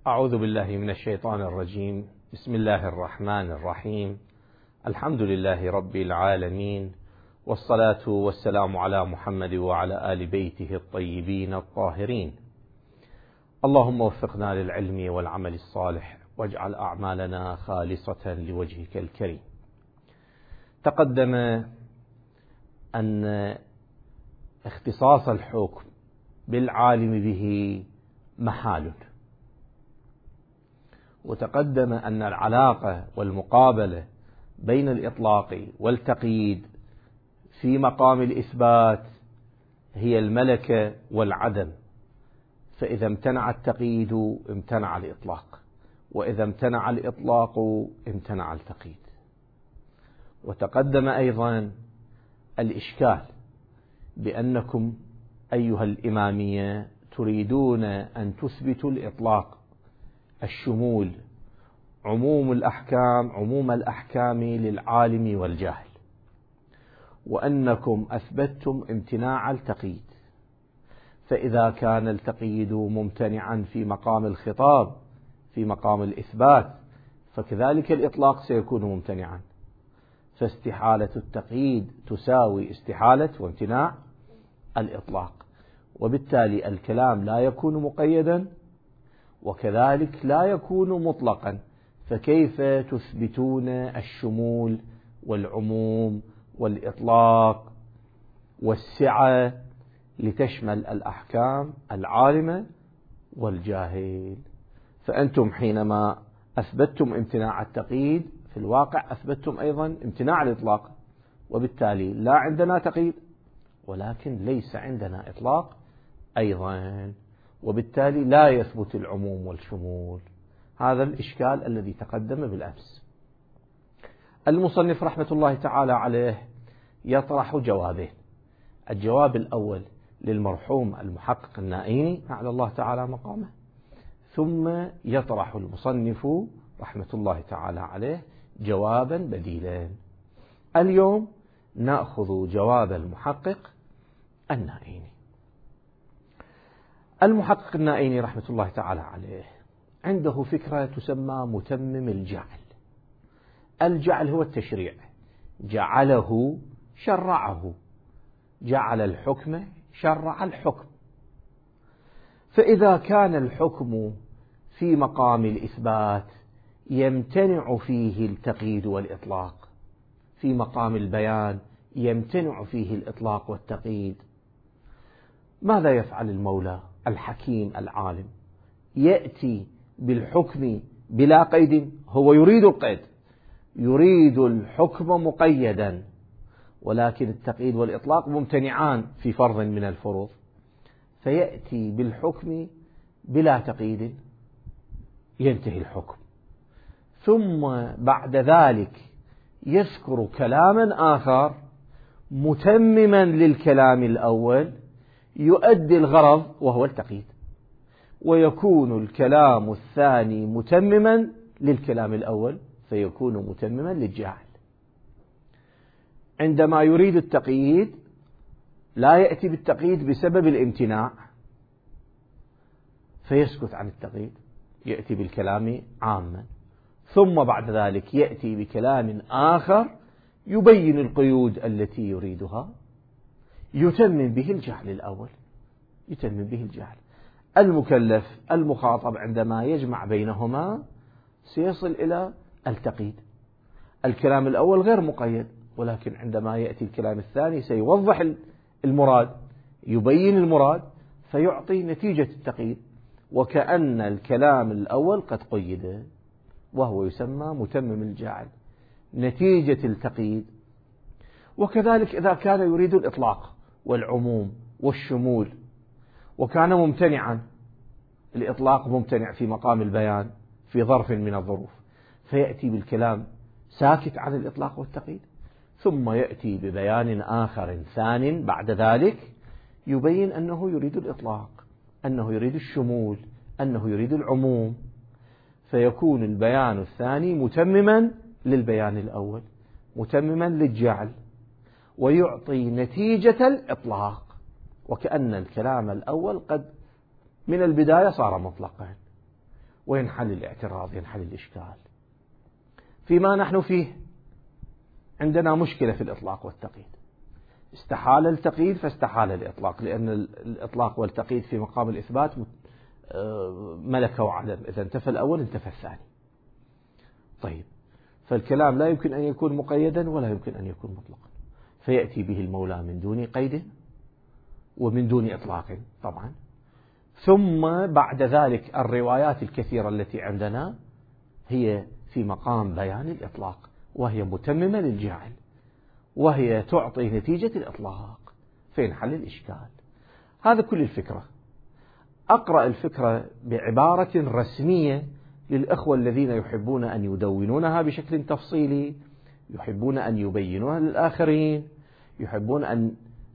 أعوذ بالله من الشيطان الرجيم. بسم الله الرحمن الرحيم. الحمد لله رب العالمين، والصلاة والسلام على محمد وعلى آل بيته الطيبين الطاهرين. اللهم وفقنا للعلم والعمل الصالح، واجعل أعمالنا خالصة لوجهك الكريم. تقدم أن اختصاص الحكم بالعالم به محال، وتقدم أن العلاقة والمقابلة بين الإطلاق والتقييد في مقام الإثبات هي الملكة والعدم، فإذا امتنع التقييد امتنع الإطلاق، وإذا امتنع الإطلاق امتنع التقييد. وتقدم أيضا الإشكال بأنكم أيها الإمامية تريدون أن تثبتوا الإطلاق، الشمول، عموم الأحكام للعالم والجاهل، وأنكم أثبتتم امتناع التقييد. فإذا كان التقييد ممتنعا في مقام الخطاب في مقام الإثبات، فكذلك الإطلاق سيكون ممتنعا، فاستحالة التقييد تساوي استحالة وامتناع الإطلاق، وبالتالي الكلام لا يكون مقيدا وكذلك لا يكون مطلقا. فكيف تثبتون الشمول والعموم والإطلاق والسعة لتشمل الأحكام العالمة والجاهل؟ فأنتم حينما أثبتتم امتناع التقييد في الواقع أثبتتم أيضا امتناع الإطلاق، وبالتالي لا عندنا تقييد ولكن ليس عندنا إطلاق أيضا، وبالتالي لا يثبت العموم والشمول. هذا الإشكال الذي تقدم بالأمس. المصنف رحمة الله تعالى عليه يطرح جوابين. الجواب الأول للمرحوم المحقق النائيني على الله تعالى مقامه، ثم يطرح المصنف رحمة الله تعالى عليه جوابا بديلا. اليوم نأخذ جواب المحقق النائيني. المحقق النائيني رحمة الله تعالى عليه عنده فكرة تسمى متمم الجعل. الجعل هو التشريع، جعله شرعه، جعل الحكم شرع الحكم. فإذا كان الحكم في مقام الإثبات يمتنع فيه التقييد والإطلاق، في مقام البيان يمتنع فيه الإطلاق والتقييد، ماذا يفعل المولى الحكيم العالم؟ يأتي بالحكم بلا قيد. هو يريد القيد، يريد الحكم مقيدا، ولكن التقييد والإطلاق ممتنعان في فرض من الفروض، فيأتي بالحكم بلا تقييد ينتهي الحكم، ثم بعد ذلك يذكر كلاما آخر متمما للكلام الأول يؤدي الغرض وهو التقييد، ويكون الكلام الثاني متمما للكلام الأول فيكون متمما للجاهل. عندما يريد التقييد لا يأتي بالتقييد بسبب الامتناع فيسكت عن التقييد، يأتي بالكلام عاما، ثم بعد ذلك يأتي بكلام آخر يبين القيود التي يريدها، يتمم به الجهل الأول، يتمم به الجهل. المكلف المخاطب عندما يجمع بينهما سيصل إلى التقييد. الكلام الأول غير مقيد، ولكن عندما يأتي الكلام الثاني سيوضح المراد، يبين المراد، فيعطي نتيجة التقييد، وكأن الكلام الأول قد قيد، وهو يسمى متمم الجعل، نتيجة التقييد. وكذلك إذا كان يريد الإطلاق والعموم والشمول وكان ممتنعا، الإطلاق ممتنع في مقام البيان في ظرف من الظروف، فيأتي بالكلام ساكت عن الإطلاق والتقييد، ثم يأتي ببيان آخر ثان بعد ذلك يبين أنه يريد الإطلاق، أنه يريد الشمول، أنه يريد العموم، فيكون البيان الثاني متمما للبيان الأول، متمما للجعل، ويعطي نتيجة الإطلاق، وكأن الكلام الأول قد من البداية صار مطلقا، وينحل الاعتراض، ينحل الإشكال. فيما نحن فيه عندنا مشكلة في الإطلاق والتقييد، استحال التقييد فاستحال الإطلاق، لأن الإطلاق والتقييد في مقام الإثبات ملكة وعدم، إذا انتفى الأول انتفى الثاني. طيب، فالكلام لا يمكن أن يكون مقيدا ولا يمكن أن يكون مطلقا، فيأتي به المولى من دون قيد ومن دون إطلاق طبعا. ثم بعد ذلك الروايات الكثيرة التي عندنا هي في مقام بيان الإطلاق، وهي متممة للجاعل، وهي تعطي نتيجة الإطلاق، فينحل الإشكال. هذا كل الفكرة. أقرأ الفكرة بعبارة رسمية للأخوة الذين يحبون أن يدونونها بشكل تفصيلي، يحبون أن يبينوها للآخرين، يحبون أن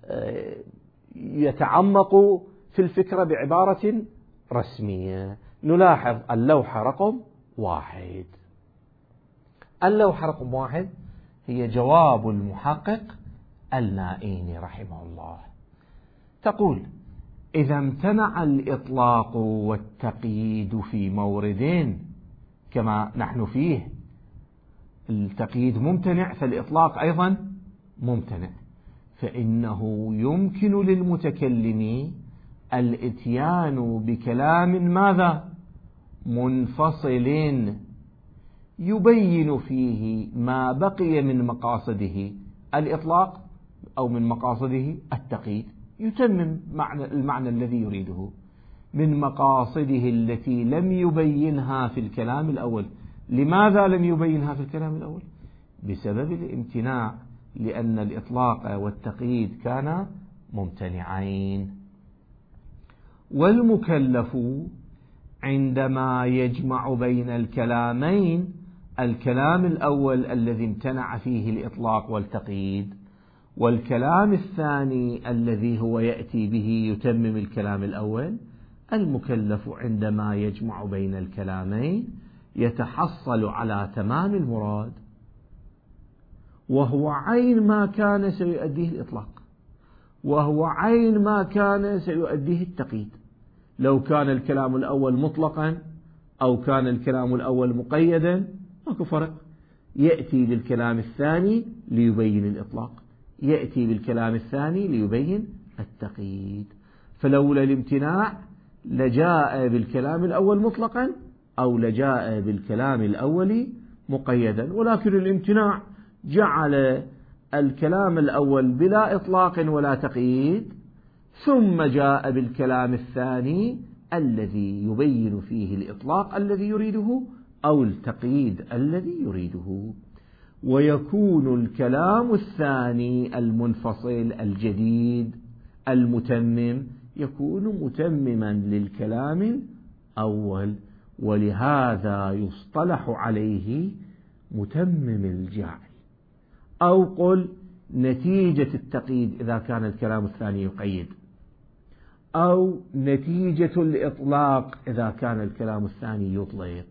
يتعمقوا في الفكرة بعبارة رسمية. نلاحظ اللوحة رقم 1. اللوحة رقم 1 هي جواب المحقق النائين رحمه الله. تقول: إذا امتنع الإطلاق والتقييد في مورد كما نحن فيه، التقييد ممتنع فالإطلاق أيضا ممتنع، فإنه يمكن للمتكلم الإتيان بكلام ماذا؟ منفصل يبين فيه ما بقي من مقاصده الإطلاق أو من مقاصده التقييد، يتمم المعنى الذي يريده من مقاصده التي لم يبينها في الكلام الأول. لماذا لم يبينها في الكلام الأول؟ بسبب الامتناع، لأن الإطلاق والتقييد كانا ممتنعين. والمكلف عندما يجمع بين الكلامين، الكلام الأول الذي امتنع فيه الإطلاق والتقييد، والكلام الثاني الذي هو يأتي به يتمم الكلام الأول، المكلف عندما يجمع بين الكلامين يتحصل على تمام المراد، وهو عين ما كان سيؤديه الإطلاق، وهو عين ما كان سيؤديه التقييد. لو كان الكلام الأول مطلقا أو كان الكلام الأول مقيدا ماكو فرق، يأتي بالكلام الثاني ليبين الإطلاق، يأتي بالكلام الثاني ليبين التقييد. فلولا الامتناع لجاء بالكلام الأول مطلقا أو لجاء بالكلام الأول مقيدا، ولكن الامتناع جعل الكلام الأول بلا إطلاق ولا تقييد، ثم جاء بالكلام الثاني الذي يبين فيه الإطلاق الذي يريده أو التقييد الذي يريده. ويكون الكلام الثاني المنفصل الجديد المتمم يكون متمما للكلام الأول، ولهذا يصطلح عليه متمم الجعل، أو قل نتيجة التقييد إذا كان الكلام الثاني يقيد، أو نتيجة الإطلاق إذا كان الكلام الثاني يطلق.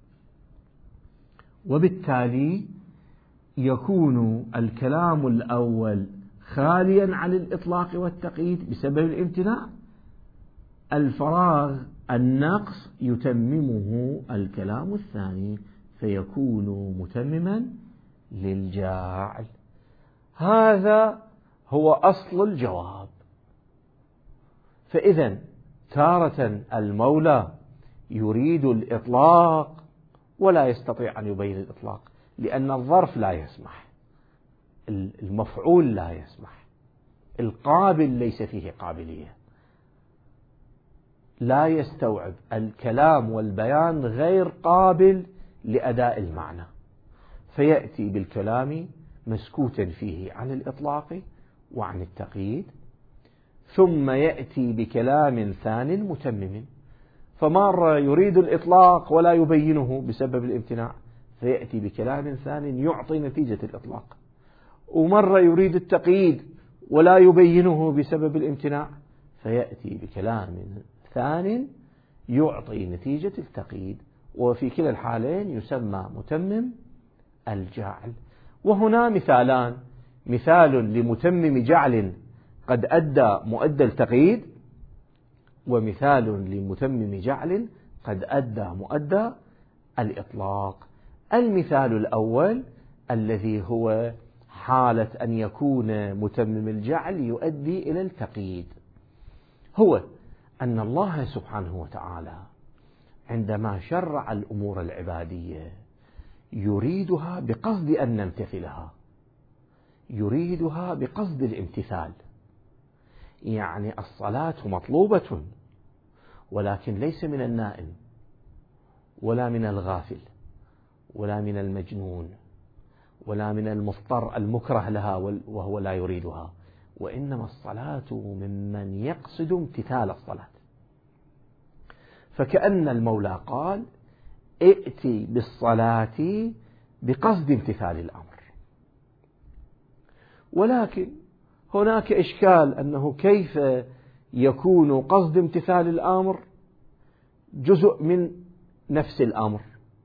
وبالتالي يكون الكلام الأول خاليا عن الإطلاق والتقييد بسبب الامتناع، الفراغ النقص يتممه الكلام الثاني فيكون متمما للجاعل. هذا هو أصل الجواب. فإذا تارة المولى يريد الإطلاق ولا يستطيع أن يبين الإطلاق، لأن الظرف لا يسمح، المفعول لا يسمح، القابل ليس فيه قابلية، لا يستوعب الكلام والبيان، غير قابل لأداء المعنى، فيأتي بالكلام مسكوتا فيه عن الإطلاق وعن التقييد، ثم يأتي بكلام ثان متمم، فمرة يريد الإطلاق ولا يبينه بسبب الامتناع فيأتي بكلام ثان يعطي نتيجة الإطلاق، ومرة يريد التقييد ولا يبينه بسبب الامتناع فيأتي بكلام ثان يعطي نتيجة التقييد، وفي كلا الحالين يسمى متمم الجعل. وهنا مثالان: مثال لمتمم جعل قد أدى مؤدى التقييد، ومثال لمتمم جعل قد أدى مؤدى الإطلاق. المثال الأول الذي هو حالة أن يكون متمم الجعل يؤدي إلى التقييد، هو أن الله سبحانه وتعالى عندما شرع الأمور العبادية يريدها بقصد أن نمتثلها، يريدها بقصد الامتثال. يعني الصلاة مطلوبة، ولكن ليس من النائم ولا من الغافل ولا من المجنون ولا من المضطر المكره لها وهو لا يريدها، وإنما الصلاة ممن يقصد امتثال الصلاة. فكأن المولى قال ائتي بالصلاة بقصد امتثال الأمر. ولكن هناك إشكال أنه كيف يكون قصد امتثال الأمر جزء من نفس الأمر؟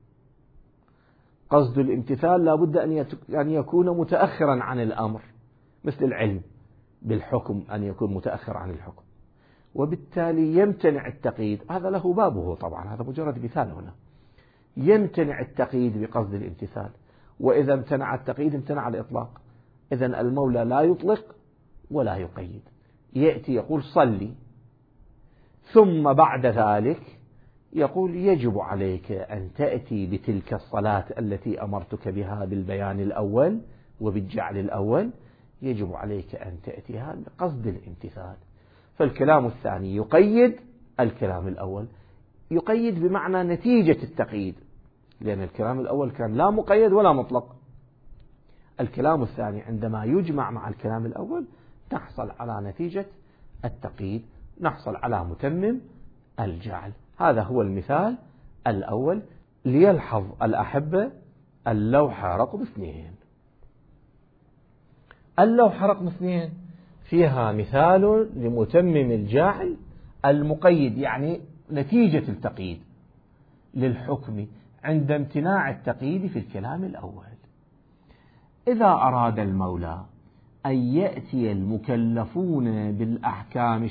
قصد الامتثال لا بد أن يكون متأخرا عن الأمر، مثل العلم بالحكم أن يكون متأخر عن الحكم، وبالتالي يمتنع التقييد. هذا له بابه طبعا، هذا مجرد مثال هنا. يمتنع التقييد بقصد الامتثال، وإذا امتنع التقييد امتنع الإطلاق. إذن المولى لا يطلق ولا يقيد، يأتي يقول صلي، ثم بعد ذلك يقول يجب عليك أن تأتي بتلك الصلاة التي أمرتك بها بالبيان الأول وبالجعل الأول، يجب عليك أن تأتيها بقصد الامتثال. فالكلام الثاني يقيد الكلام الأول، يقيد بمعنى نتيجة التقييد، لأن الكلام الأول كان لا مقيد ولا مطلق. الكلام الثاني عندما يجمع مع الكلام الأول نحصل على نتيجة التقييد، نحصل على متمم الجعل. هذا هو المثال الأول. ليلحظ الأحبة اللوحة رقم 2. اللوحة رقم 2 فيها مثال لمتمم الجعل المقيد، يعني نتيجة التقييد للحكم عند امتناع التقييد في الكلام الأول. إذا أراد المولى أن يأتي المكلفون بالأحكام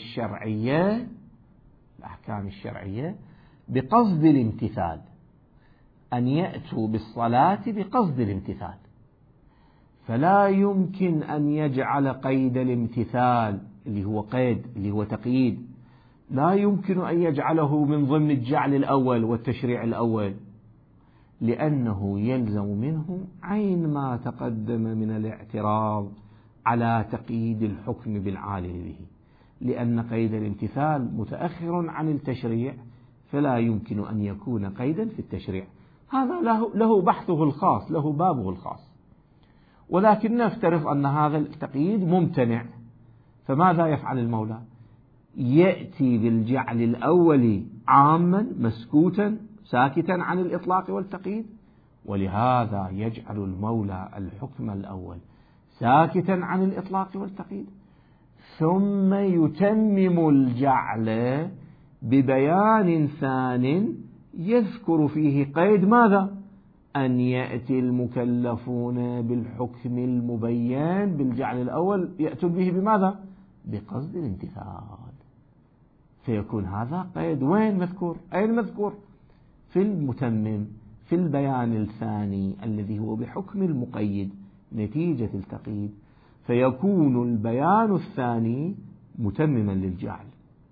الشرعية بقصد الامتثال، أن يأتوا بالصلاة بقصد الامتثال، فلا يمكن أن يجعل قيد الامتثال اللي هو تقييد، لا يمكن أن يجعله من ضمن الجعل الأول والتشريع الأول، لأنه يلزم منه عين ما تقدم من الاعتراض على تقييد الحكم بالعالم به، لأن قيد الامتثال متأخر عن التشريع، فلا يمكن أن يكون قيدا في التشريع. هذا له بحثه الخاص، له بابه الخاص. ولكن نفترض أن هذا التقييد ممتنع، فماذا يفعل المولى؟ يأتي بالجعل الأول عاما مسكوتا ساكتا عن الإطلاق والتقييد، ولهذا يجعل المولى الحكم الأول ساكتا عن الإطلاق والتقييد، ثم يتمم الجعل ببيان ثان يذكر فيه قيد ماذا؟ أن يأتي المكلفون بالحكم المبين بالجعل الأول يأتون به بماذا؟ بقصد الامتثال. فيكون هذا قيد وين مذكور؟ أين مذكور؟ في المتمم، في البيان الثاني الذي هو بحكم المقيد نتيجة التقييد، فيكون البيان الثاني متمما للجعل.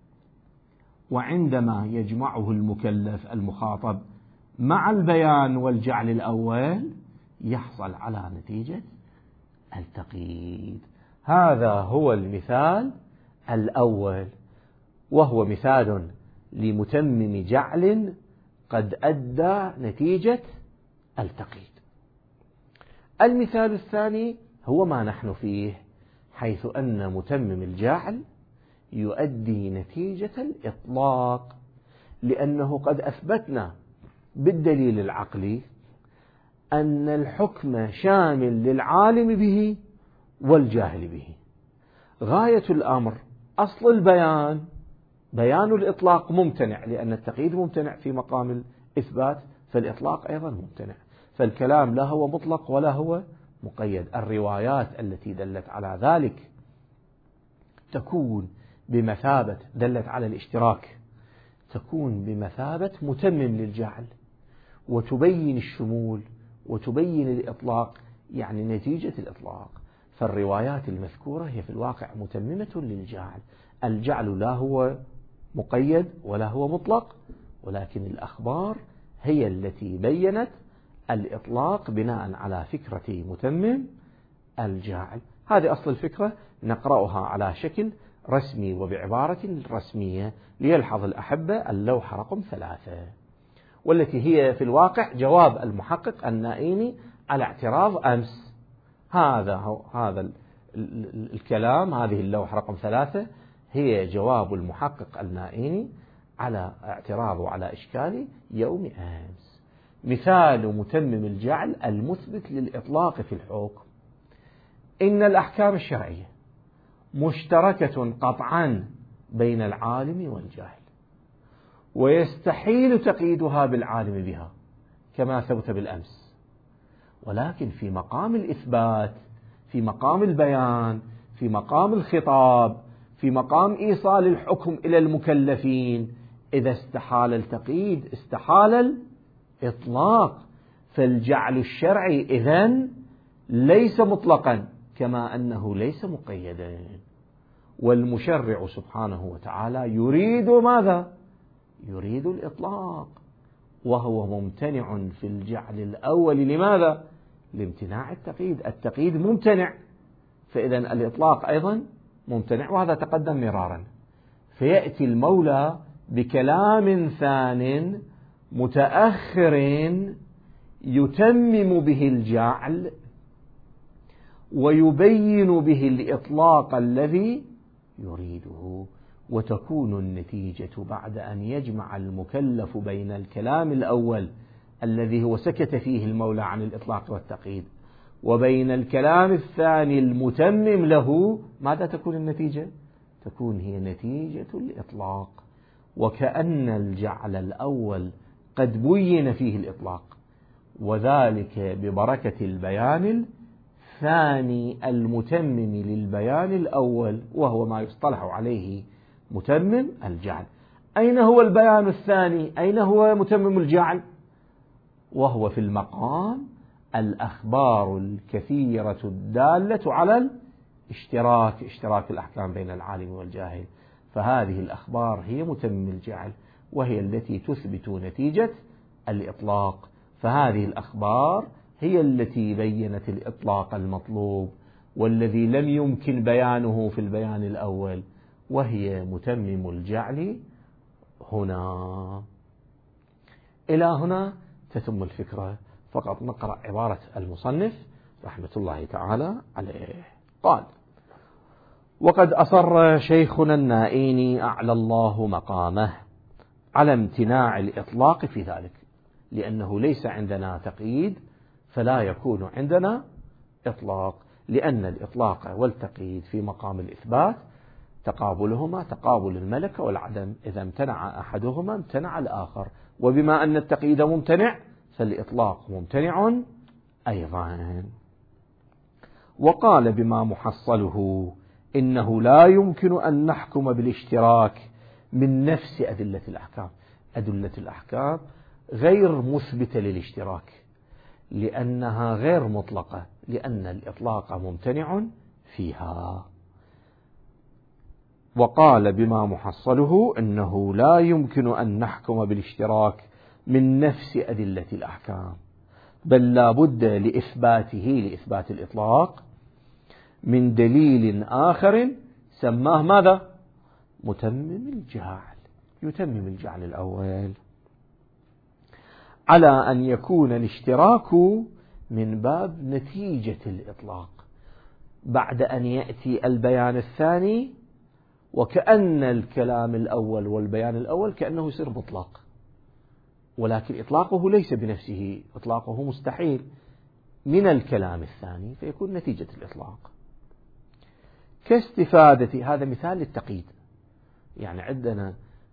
وعندما يجمعه المكلف المخاطب مع البيان والجعل الأول يحصل على نتيجة التقييد. هذا هو المثال الأول، وهو مثال لمتمم جعل قد أدى نتيجة التقييد. المثال الثاني هو ما نحن فيه، حيث أن متمم الجعل يؤدي نتيجة الإطلاق، لأنه قد أثبتنا بالدليل العقلي أن الحكم شامل للعالم به والجاهل به. غاية الأمر أصل البيان بيان الإطلاق ممتنع، لأن التقييد ممتنع في مقام الإثبات، فالإطلاق أيضا ممتنع، فالكلام لا هو مطلق ولا هو مقيد. الروايات التي دلت على ذلك تكون بمثابة دلت على الاشتراك تكون بمثابة متمم للجعل، وتبين الشمول وتبين الإطلاق، يعني نتيجة الإطلاق. فالروايات المذكورة هي في الواقع متممة للجعل. الجعل لا هو مقيد ولا هو مطلق، ولكن الأخبار هي التي بينت الإطلاق بناء على فكرة متمم الجاعل. هذه أصل الفكرة، نقرأها على شكل رسمي وبعبارة رسمية ليلحظ الأحبة اللوحة رقم 3، والتي هي في الواقع جواب المحقق النائيني على اعتراض أمس. هذا الكلام، هذه اللوحة رقم 3 هي جواب المحقق النائيني على اعتراض وعلى إشكال يوم أمس. مثال متمم الجعل المثبت للإطلاق في الحكم: إن الأحكام الشرعية مشتركة قطعا بين العالم والجاهل، ويستحيل تقييدها بالعالم بها كما ثبت بالأمس، ولكن في مقام الإثبات، في مقام البيان، في مقام الخطاب، في مقام إيصال الحكم إلى المكلفين، إذا استحال التقييد استحال الإطلاق. فالجعل الشرعي إذن ليس مطلقا كما أنه ليس مقيدا. والمشرع سبحانه وتعالى يريد ماذا؟ يريد الإطلاق، وهو ممتنع في الجعل الأول. لماذا؟ لامتناع التقييد. التقييد ممتنع، فإذا الإطلاق أيضا ممتنع، وهذا تقدم مرارا. فيأتي المولى بكلام ثان متأخر يتمم به الجعل ويبين به الإطلاق الذي يريده، وتكون النتيجة بعد أن يجمع المكلف بين الكلام الأول الذي هو سكت فيه المولى عن الإطلاق والتقييد وبين الكلام الثاني المتمم له. ماذا تكون النتيجة؟ تكون هي نتيجة الإطلاق، وكأن الجعل الأول قد بين فيه الإطلاق، وذلك ببركة البيان الثاني المتمم للبيان الأول، وهو ما يصطلح عليه متمم الجعل. أين هو البيان الثاني؟ أين هو متمم الجعل؟ وهو في المقام الأخبار الكثيرة الدالة على اشتراك الأحكام بين العالم والجاهل. فهذه الأخبار هي متمم الجعل، وهي التي تثبت نتيجة الإطلاق. فهذه الأخبار هي التي بينت الإطلاق المطلوب والذي لم يمكن بيانه في البيان الأول، وهي متمم الجعل هنا. إلى هنا تتم الفكرة. فقط نقرأ عبارة المصنف رحمة الله تعالى عليه. قال: وقد أصر شيخنا النائيني أعلى الله مقامه على امتناع الإطلاق في ذلك، لأنه ليس عندنا تقييد فلا يكون عندنا إطلاق، لأن الإطلاق والتقييد في مقام الإثبات تقابلهما تقابل الملكة والعدم، إذا امتنع أحدهما امتنع الآخر، وبما أن التقييد ممتنع فالإطلاق ممتنع أيضا. وقال بما محصله: إنه لا يمكن أن نحكم بالاشتراك من نفس أدلة الأحكام. أدلة الأحكام غير مثبتة للاشتراك لأنها غير مطلقة، لأن الإطلاق ممتنع فيها. وقال بما محصله: إنه لا يمكن أن نحكم بالاشتراك من نفس أدلة الأحكام، بل لا بد لإثبات الإطلاق من دليل آخر سماه ماذا؟ متمم الجعل. يتمم الجعل الأول على أن يكون الاشتراك من باب نتيجة الإطلاق بعد أن يأتي البيان الثاني، وكأن الكلام الأول والبيان الأول كأنه يصير مطلق، ولكن إطلاقه ليس بنفسه، إطلاقه مستحيل من الكلام الثاني فيكون نتيجة الإطلاق. كاستفادة، هذا مثال للتقييد. يعني عندنا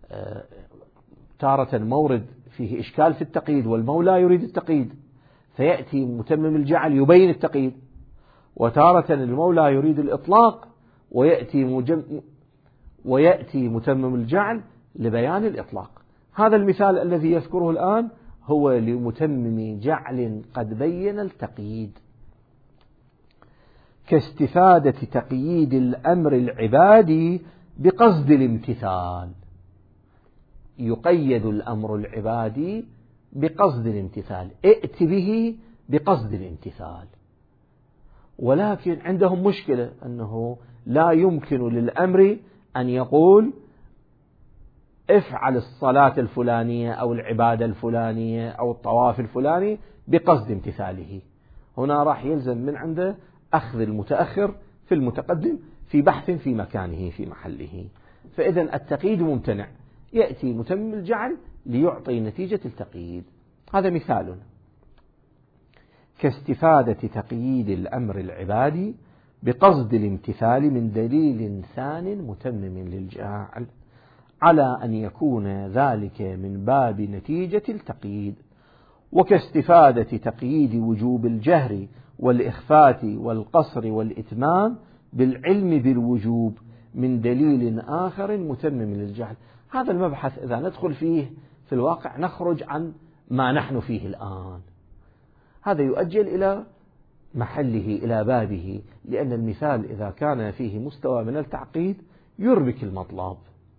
تارة مورد فيه إشكال في التقييد والمولى يريد التقييد فيأتي متمم الجعل يبين التقييد، وتارة المولى يريد الإطلاق ويأتي متمم الجعل لبيان الإطلاق. هذا المثال الذي يذكره الآن هو لمتمم جعل قد بين التقييد، كاستفادة تقييد الأمر العبادي بقصد الامتثال. يقيد الأمر العبادي بقصد الامتثال، ائت به بقصد الامتثال. ولكن عندهم مشكلة أنه لا يمكن للأمر أن يقول افعل الصلاة الفلانية أو العبادة الفلانية أو الطواف الفلاني بقصد امتثاله. هنا راح يلزم من عنده أخذ المتأخر في المتقدم في بحث في مكانه في محله. فإذا التقييد ممتنع، يأتي متمم الجعل ليعطي نتيجة التقييد. هذا مثال. كاستفادة تقييد الأمر العبادي بقصد الامتثال من دليل ثان متمم للجعل، على أن يكون ذلك من باب نتيجة التقييد. وكاستفادة تقييد وجوب الجهر والإخفات والقصر والإتمام بالعلم بالوجوب من دليل آخر متمم للجعل. هذا المبحث إذا ندخل فيه في الواقع نخرج عن ما نحن فيه الآن. هذا يؤجل إلى محله إلى بابه، لأن المثال إذا كان فيه مستوى من التعقيد يربك المطلب.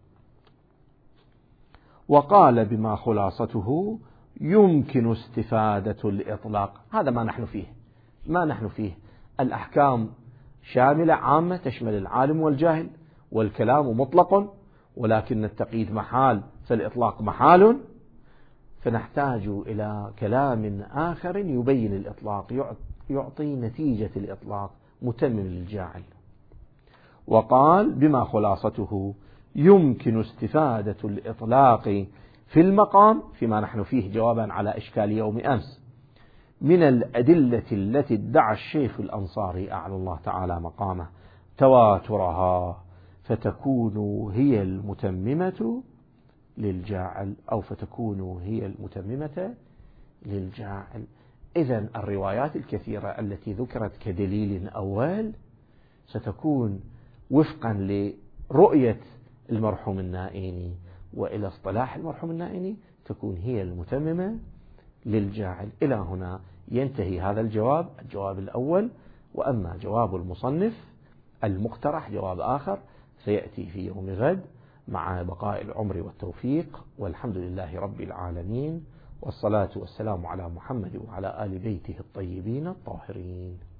وقال بما خلاصته يمكن استفادة الإطلاق. هذا ما نحن فيه الأحكام شاملة عامة تشمل العالم والجاهل، والكلام مطلق، ولكن التقييد محال فالإطلاق محال. فنحتاج إلى كلام آخر يبين الإطلاق، يعطي نتيجة الإطلاق متمم للجاعل. وقال بما خلاصته يمكن استفادة الإطلاق في المقام فيما نحن فيه جوابا على إشكال يوم أمس من الأدلة التي ادعى الشيخ الأنصاري أعلى الله تعالى مقامه تواترها، فتكون هي المتممة للجاعل، أو فتكون هي المتممة للجاعل. إذن الروايات الكثيرة التي ذكرت كدليل أول ستكون وفقا لرؤية المرحوم النائيني وإلى اصطلاح المرحوم النائيني تكون هي المتممة للجاعل. إلى هنا ينتهي هذا الجواب الأول. وأما جواب المصنف المقترح جواب آخر سيأتي في يوم غد مع بقاء العمر والتوفيق، والحمد لله رب العالمين، والصلاة والسلام على محمد وعلى آل بيته الطيبين الطاهرين.